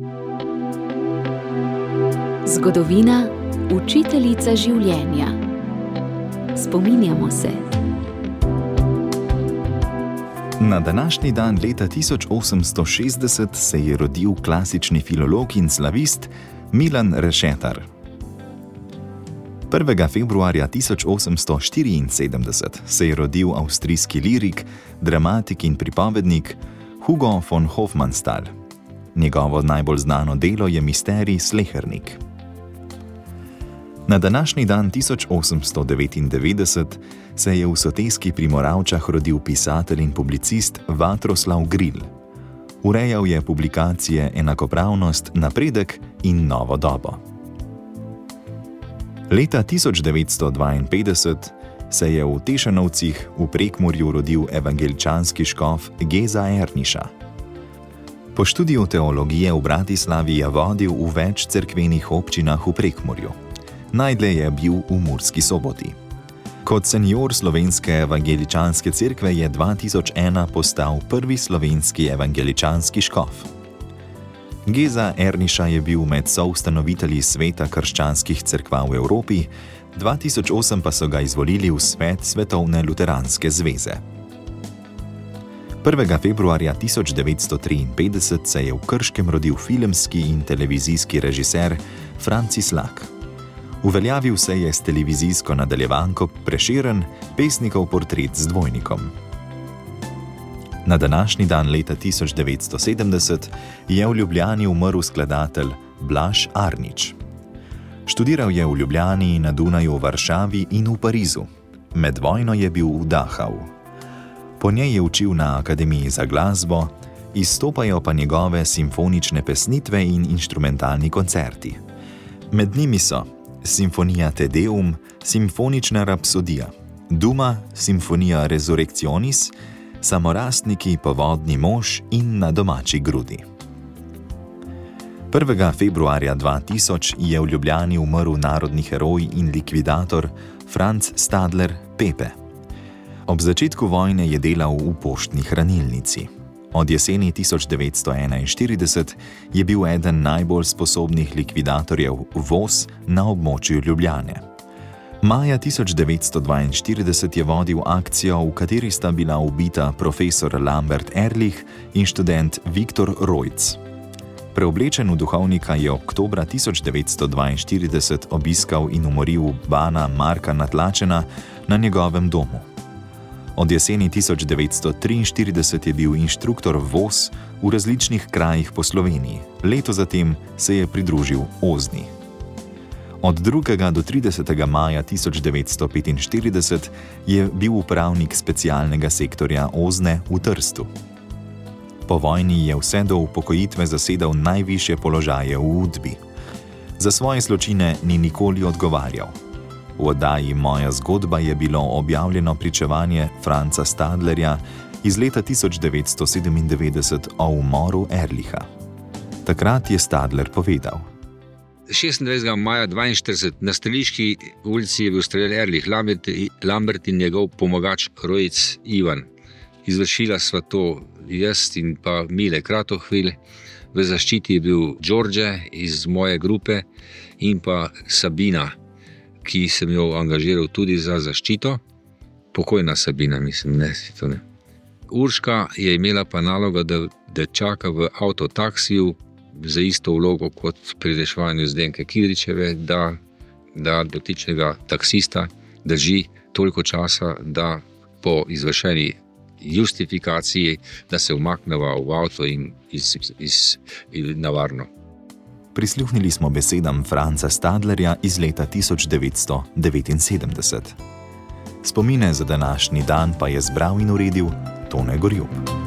Zgodovina, učiteljica življenja. Spominjamo se. Na današnji dan leta 1860 se je rodil klasični filolog in slavist Milan Rešetar. 1. februarja 1874 se je rodil avstrijski lirik, dramatik in pripovednik Hugo von Hofmannsthal. Njegovo najbolj znano delo je misterij Slehernik. Na današnji dan 1899 se je v Soteski pri Moravčah rodil pisatelj in publicist Vatroslav Gril. Urejal je publikacije Enakopravnost, napredek in Novo dobo. Leta 1952 se je v Tešanovcih v Prekmurju rodil evangeličanski škof Geza Erniša. Po študiju teologije v Bratislavi je vodil v več cerkvenih občinah v Prekmurju. Najdlje je bil v Murski Soboti. Kot senior slovenske evangeličanske cerkve je 2001 postal prvi slovenski evangeličanski škof. Geza Erniša je bil med soustanovitelji Sveta krščanskih cerkva v Evropi, 2008 pa so ga izvolili v svet Svetovne luteranske zveze. 1. februarja 1953 se je v Krškem rodil filmski in televizijski režiser Francis Lak. Uveljavil se je s televizijsko nadaljevanko Prešeren, pesnikov portret z dvojnikom. Na današnji dan leta 1970 je v Ljubljani umrl skladatelj Blaž Arnič. Študiral je v Ljubljani, na Dunaju, v Varšavi in v Parizu. Med vojno je bil v Dachau. Po njej je učil na Akademiji za glasbo, izstopajo pa njegove simfonične pesnitve in inštrumentalni koncerti. Med njimi so Simfonija Te Deum, Simfonična rapsodija, Duma, Simfonija Resurrectionis, Samorastniki, Povodni mož in Na domači grudi. 1. februarja 2000 je v Ljubljani umrl narodni heroj in likvidator Franz Stadler Pepe. Ob začetku vojne je delal v poštni hranilnici. Od jeseni 1941 je bil eden najbolj sposobnih likvidatorjev voz na območju Ljubljane. Maja 1942 je vodil akcijo, v kateri sta bila ubita profesor Lambert Ehrlich in študent Viktor Rojc. Preoblečen v duhovnika je oktobra 1942 obiskal in umoril Bana Marka Natlačena na njegovem domu. Od jeseni 1943 je bil inštruktor voz v različnih krajih po Sloveniji. Leto zatem se je pridružil Ozni. Od 2. do 30. maja 1945 je bil upravnik specialnega sektorja Ozne v Trstu. Po vojni je vse do upokojitve zasedal najvišje položaje v Udbi. Za svoje zločine ni nikoli odgovarjal. V oddaji Moja zgodba je bilo objavljeno pričevanje Franca Stadlerja iz leta 1997 o umoru Ehrlicha. Takrat je Stadler povedal: 26. maja 1942 na Streliški ulici je bil streljan Ehrlich, Lambert in njegov pomagač Rojc Ivan. Izvršila sva to jaz in pa Mile Kratohvil. V zaščiti je bil Đorđe iz moje grupe in pa Sabina, ki sem jo angažiral tudi za zaščito. Pokojna Sabina, mislim, ne. Urška je imela pa nalogo, da čaka v avtotaksiju za isto vlogo kot pri reševanju Zdenke Kidričeve, da dotičnega taksista drži toliko časa, da po izvršeni justifikaciji, da se umakneva v avto in na varno. Prisluhnili smo besedam Franca Stadlerja iz leta 1979. Spomine za današnji dan pa je zbral in uredil Tone Gorjup.